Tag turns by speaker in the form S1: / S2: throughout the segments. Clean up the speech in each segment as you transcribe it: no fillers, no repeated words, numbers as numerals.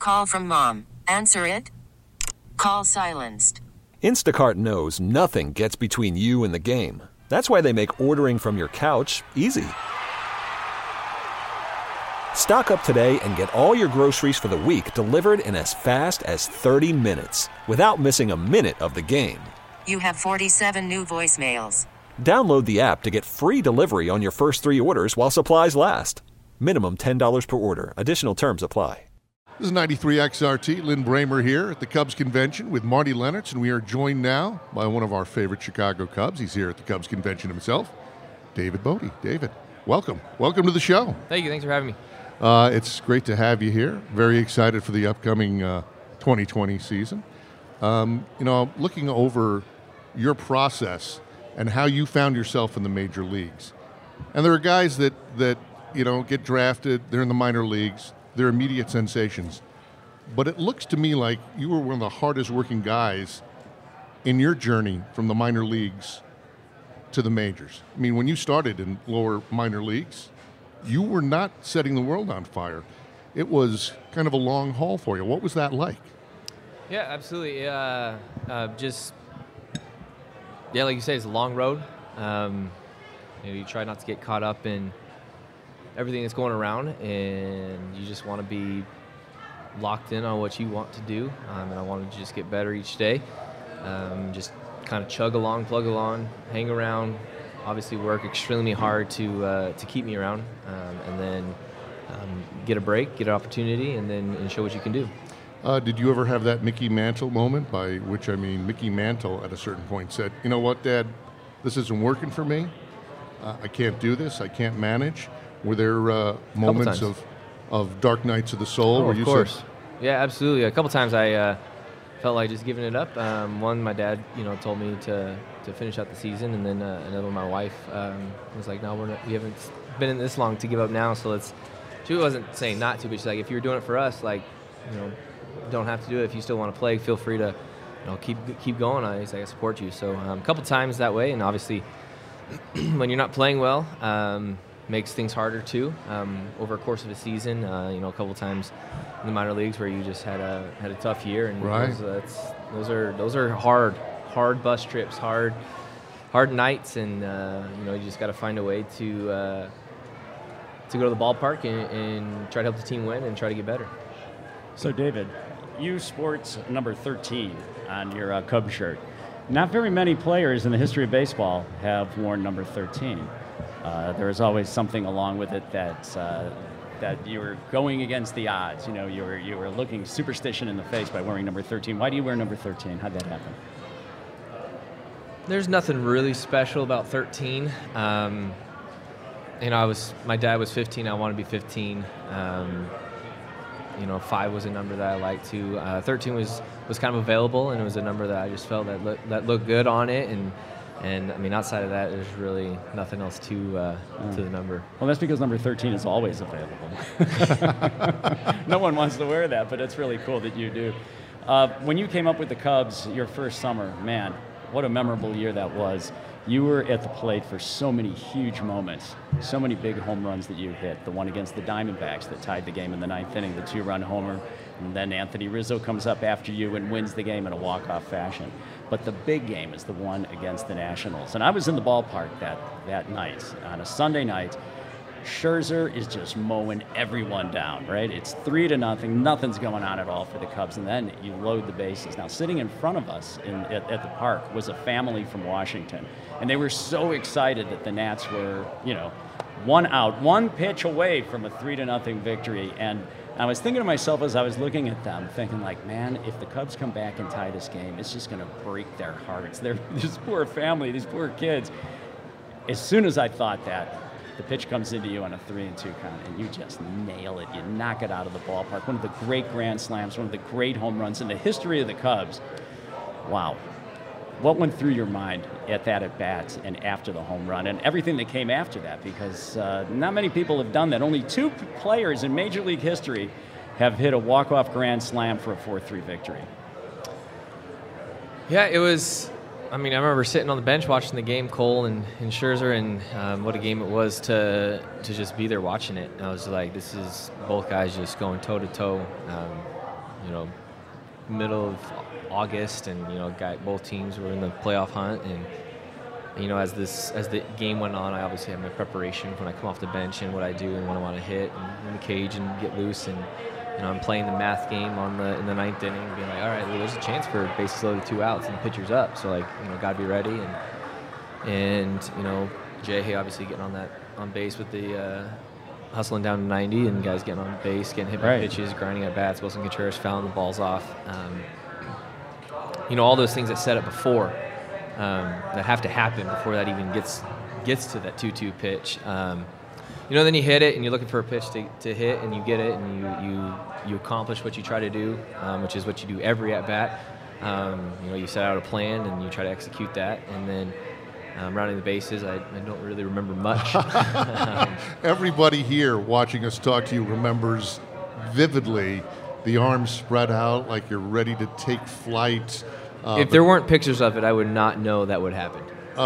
S1: Call from mom. Answer it. Call silenced.
S2: Instacart knows nothing gets between you and the game. That's why they make ordering from your couch easy. Stock up today and get all your groceries for the week delivered in as fast as 30 minutes without missing a minute of the game.
S1: You have 47 new voicemails.
S2: Download the app to get free delivery on your first 3 orders while supplies last. Minimum $10 per order. Additional terms apply.
S3: This is 93XRT. Lynn Bramer here at the Cubs Convention with Marty Lennertz, and we are joined now by one of our favorite Chicago Cubs. He's here at the Cubs Convention himself, David Bote. David, welcome. Welcome to the show.
S4: Thank you. Thanks for having me.
S3: It's great to have you here. Very excited for the upcoming 2020 season. Looking over your process and how you found yourself in the major leagues. And there are guys that get drafted, they're in the minor leagues, they're immediate sensations. But it looks to me like you were one of the hardest working guys in your journey from the minor leagues to the majors. I mean, when you started in lower minor leagues, you were not setting the world on fire. It was kind of a long haul for you. What was that like?
S4: Yeah, absolutely. Like you say, it's a long road. You try not to get caught up in everything that's going around, and you just want to be locked in on what you want to do. And I wanted to just get better each day. Just kind of chug along, plug along, hang around. Obviously, work extremely hard to keep me around, and then get a break, get an opportunity, and show what you can do.
S3: Did you ever have that Mickey Mantle moment, by which I mean Mickey Mantle at a certain point said, you know what, Dad, this isn't working for me. I can't do this. I can't manage. Were there moments of dark nights of the soul where you said?
S4: Yeah, absolutely. A couple times I felt like just giving it up. One, my dad, told me to finish out the season, and then another one, my wife was like, "No, we haven't been in this long to give up now. So let's." She wasn't saying not to, but she's like, "If you're doing it for us, don't have to do it. If you still want to play, feel free to, keep going." I support you. So a couple times that way, and obviously, when you're not playing well, makes things harder too. Over the course of a season, a couple times in the minor leagues where you just had a tough year, and
S3: right.
S4: those are hard bus trips, hard nights, and you just got to find a way to go to the ballpark and try to help the team win and try to get better.
S5: So David, you sport number 13 on your Cub shirt. Not very many players in the history of baseball have worn number 13. There is always something along with it that you were going against the odds. You were looking superstition in the face by wearing number 13. Why do you wear number 13? How'd that happen?
S4: There's nothing really special about 13. My dad was 15. I want to be 15. 5 was a number that I liked too. 13 was kind of available, and it was a number that I just felt that looked good on it. And I mean, outside of that, there's really nothing else to the number.
S5: Well, that's because number 13 is always available. No one wants to wear that, but it's really cool that you do. When you came up with the Cubs, your first summer, man, what a memorable year that was. You were at the plate for so many huge moments, so many big home runs that you hit. The one against the Diamondbacks that tied the game in the 9th inning, the 2-run homer, and then Anthony Rizzo comes up after you and wins the game in a walk-off fashion. But the big game is the one against the Nationals. And I was in the ballpark that night, on a Sunday night. Scherzer is just mowing everyone down, right? It's 3-0, nothing's going on at all for the Cubs, and then you load the bases. Now, sitting in front of us at the park was a family from Washington, and they were so excited that the Nats were, 1 out, 1 pitch away from a 3-0 victory. And I was thinking to myself as I was looking at them, thinking like, man, if the Cubs come back and tie this game, it's just going to break their hearts. This poor family, these poor kids. As soon as I thought that, the pitch comes into you on a 3-2 count, and you just nail it. You knock it out of the ballpark. One of the great grand slams, one of the great home runs in the history of the Cubs. Wow. What went through your mind at that at-bat and after the home run and everything that came after that? Because not many people have done that. Only 2 players in Major League history have hit a walk-off grand slam for a 4-3 victory.
S4: Yeah, it was... I remember sitting on the bench watching the game, Cole and Scherzer, and what a game it was to just be there watching it. And I was like, this is both guys just going toe-to-toe. middle of August, and both teams were in the playoff hunt, and as the game went on, I obviously had my preparation when I come off the bench and what I do and when I want to hit and in the cage and get loose, and I'm playing the math game in the ninth inning, being like, all right, well, there's a chance for bases loaded, 2 outs, and the pitcher's up, so gotta be ready, and Jay obviously getting on base with the hustling down to 90, and guys getting on base, getting hit by pitches, grinding at bats, Wilson Contreras fouling the balls off. All those things that set up before that have to happen before that even gets to that 2-2 pitch. Then you hit it, and you're looking for a pitch to hit, and you get it, and you accomplish what you try to do, which is what you do every at bat. You set out a plan, and you try to execute that, and then rounding the bases, I don't really remember much.
S3: Everybody here watching us talk to you remembers vividly the arms spread out like you're ready to take flight.
S4: If there weren't pictures of it, I would not know that would happen.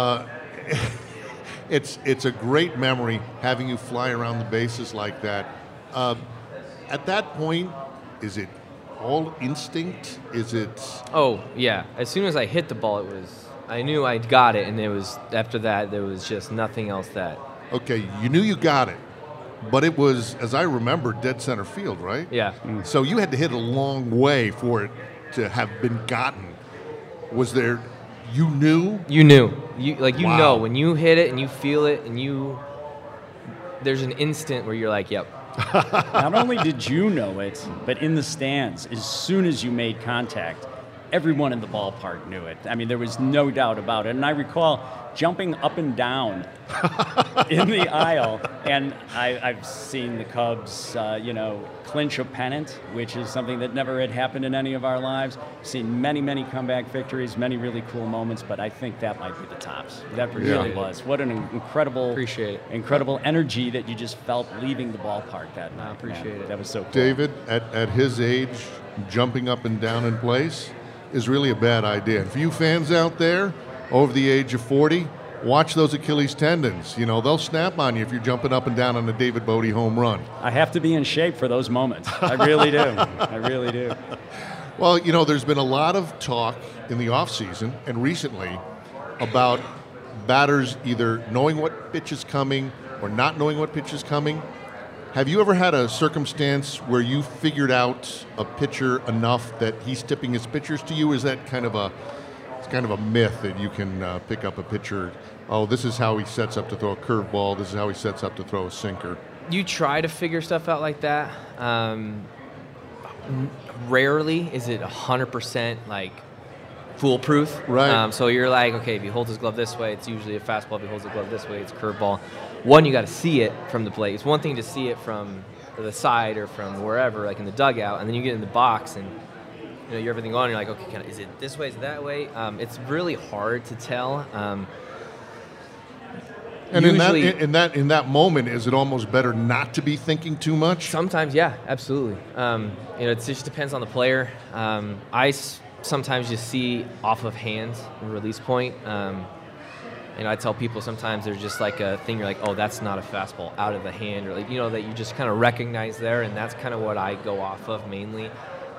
S3: It's a great memory having you fly around the bases like that. At that point, is it all instinct? Is it?
S4: Oh yeah. As soon as I hit the ball, I knew I'd got it, and after that there was just nothing else that.
S3: Okay, you knew you got it, but it was, as I remember, dead center field, right?
S4: Yeah.
S3: So you had to hit a long way for it to have been gotten. Was there? You knew?
S4: You knew.
S3: Wow.
S4: Know when you hit it and you feel it, and there's an instant where you're like, yep.
S5: Not only did you know it, but in the stands, as soon as you made contact, everyone in the ballpark knew it. I mean, there was no doubt about it. And I recall jumping up and down in the aisle, and I've seen the Cubs, clinch a pennant, which is something that never had happened in any of our lives. Seen many, many comeback victories, many really cool moments, but I think that might be the tops. That really was. What an incredible energy that you just felt leaving the ballpark that night.
S4: I appreciate it.
S5: That was so cool.
S3: David, at his age, jumping up and down in place is really a bad idea. And for you fans out there over the age of 40, watch those Achilles tendons. They'll snap on you if you're jumping up and down on a David Bodie home run.
S5: I have to be in shape for those moments. I really do. I really do.
S3: Well, there's been a lot of talk in the offseason and recently about batters either knowing what pitch is coming or not knowing what pitch is coming. Have you ever had a circumstance where you figured out a pitcher enough that he's tipping his pitchers to you? Is that kind of a myth that you can pick up a pitcher? Oh, this is how he sets up to throw a curveball. This is how he sets up to throw a sinker.
S4: You try to figure stuff out like that. Rarely is it 100% foolproof.
S3: Right.
S4: So you're like, okay, if he holds his glove this way, it's usually a fastball. If he holds his glove this way, it's a curveball. One, you got to see it from the plate. It's one thing to see it from the side or from wherever, like in the dugout, and then you get in the box and you're everything on. And you're like, okay, is it this way? Is it that way? It's really hard to tell.
S3: And
S4: usually,
S3: in that moment, is it almost better not to be thinking too much?
S4: Sometimes, yeah, absolutely. It just depends on the player. I sometimes just see off of hands and release point. I tell people sometimes there's just like a thing you're like, oh, that's not a fastball out of the hand, or that you just kind of recognize there, and that's kind of what I go off of mainly.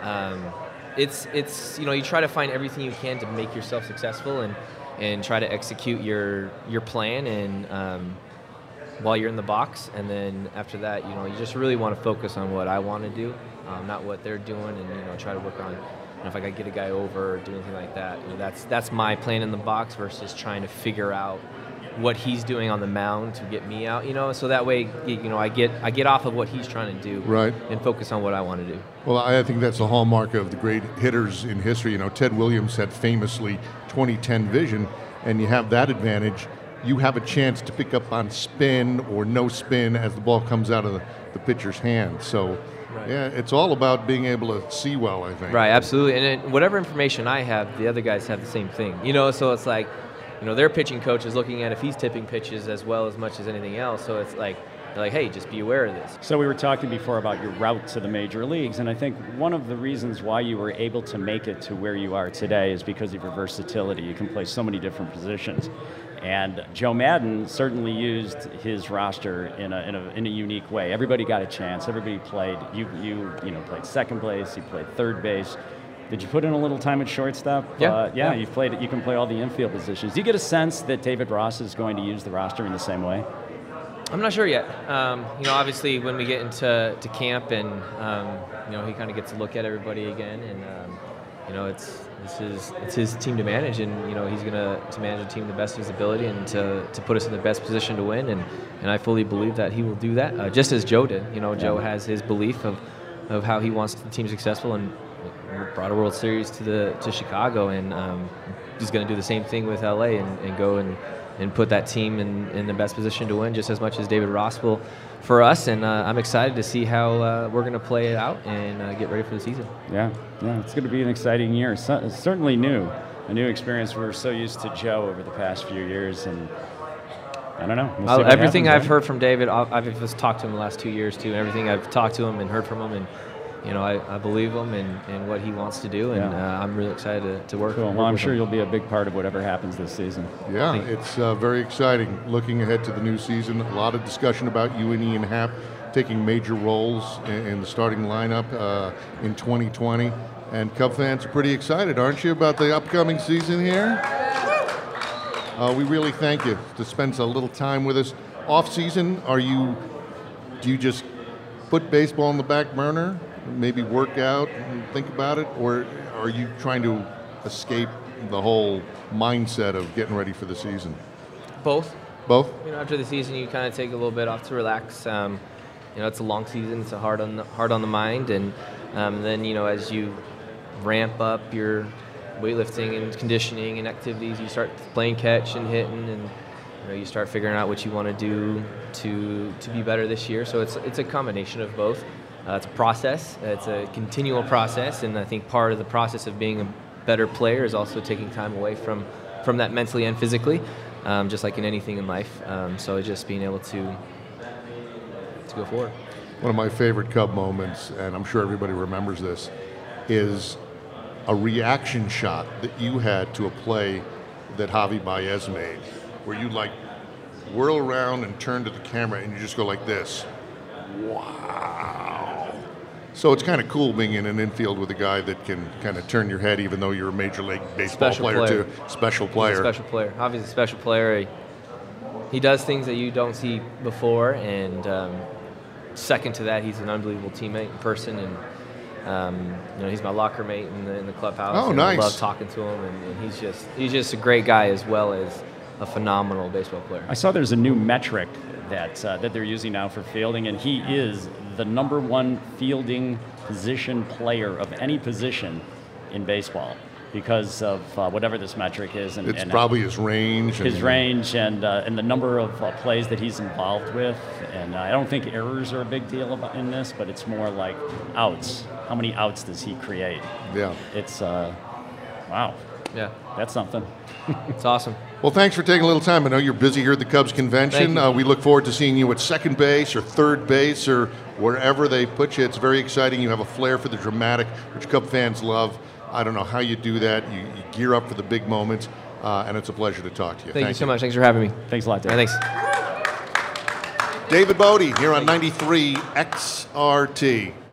S4: It's you try to find everything you can to make yourself successful and try to execute your plan and while you're in the box, and then after that, you just really want to focus on what I want to do, not what they're doing, and try to work on. If I could get a guy over or do anything like that, that's my plan in the box versus trying to figure out what he's doing on the mound to get me out. So that way, I get off of what he's trying to do,
S3: right,
S4: and focus on what I want to do.
S3: Well, I think that's a hallmark of the great hitters in history. Ted Williams had famously 20/10 vision, and you have that advantage. You have a chance to pick up on spin or no spin as the ball comes out of the pitcher's hand. So. Right. Yeah, it's all about being able to see well, I think.
S4: Right, absolutely. And whatever information I have, the other guys have the same thing. So it's like, their pitching coach is looking at if he's tipping pitches as well as much as anything else. So it's like, they're like, hey, just be aware of this.
S5: So we were talking before about your route to the major leagues, and I think one of the reasons why you were able to make it to where you are today is because of your versatility. You can play so many different positions. And Joe Madden certainly used his roster in a unique way. Everybody got a chance. Everybody played. You played second base. You played third base. Did you put in a little time at shortstop?
S4: Yeah.
S5: You've played it. You can play all the infield positions. Do you get a sense that David Ross is going to use the roster in the same way?
S4: I'm not sure yet. Obviously, when we get into camp, and he kind of gets to look at everybody again, and it's his team to manage, and he's going to manage the team to the best of his ability, and to put us in the best position to win, and I fully believe that he will do that, just as Joe did. Joe has his belief of how he wants the team successful, and brought a World Series to Chicago, and he's going to do the same thing with LA, and go and put that team in the best position to win, just as much as David Ross will for us. And I'm excited to see how we're going to play it out and get ready for the season.
S5: Yeah, it's going to be an exciting year. Certainly a new experience. We're so used to Joe over the past few years, and I don't know. We'll see what
S4: everything
S5: happens,
S4: I've heard from David, I've just talked to him the last 2 years too, and everything I've talked to him and heard from him, and I believe him and what he wants to do, and I'm really excited to work.
S5: Cool. Well, I'm sure you'll be a big part of whatever happens this season.
S3: Yeah, it's very exciting. Looking ahead to the new season, a lot of discussion about you and Ian Happ taking major roles in the starting lineup in 2020. And Cub fans are pretty excited, aren't you, about the upcoming season here? We really thank you to spend a little time with us. Off season, do you just put baseball on the back burner? Maybe work out and think about it, or are you trying to escape the whole mindset of getting ready for the season?
S4: Both.
S3: After
S4: the season, you kind of take a little bit off to relax. It's a long season. It's hard on the mind, and then as you ramp up your weightlifting and conditioning and activities, you start playing catch and hitting, and you start figuring out what you want to do to be better this year. So it's a combination of both. It's a process. It's a continual process, and I think part of the process of being a better player is also taking time away from that mentally and physically, just like in anything in life. So it's just being able to go forward.
S3: One of my favorite Cub moments, and I'm sure everybody remembers this, is a reaction shot that you had to a play that Javi Baez made, where you whirl around and turn to the camera and you just go like this. Wow. So it's kind of cool being in an infield with a guy that can kind of turn your head, even though you're a Major League Baseball player too. Special player.
S4: He's a special player. Javi's a special player. He does things that you don't see before, and second to that, he's an unbelievable teammate and person, and he's my locker mate in the clubhouse.
S3: Oh, nice.
S4: I love talking to him, and he's just a great guy as well as a phenomenal baseball player.
S5: I saw there's a new metric that they're using now for fielding, and he is the number one fielding position player of any position in baseball because of whatever this metric is.
S3: It's probably his range.
S5: His range and the number of plays that he's involved with. And I don't think errors are a big deal in this, but it's more like outs. How many outs does he create?
S3: Yeah.
S5: It's, wow.
S4: Yeah.
S5: That's something.
S4: It's awesome.
S3: Well, thanks for taking a little time. I know you're busy here at the Cubs convention. We look forward to seeing you at second base or third base or wherever they put you. It's very exciting. You have a flair for the dramatic, which Cub fans love. I don't know how you do that. You gear up for the big moments, and it's a pleasure to talk to you.
S4: Thank you so much. Thanks for having me.
S5: Thanks a lot, Dave.
S4: Thanks.
S3: David Bote here on 93 XRT.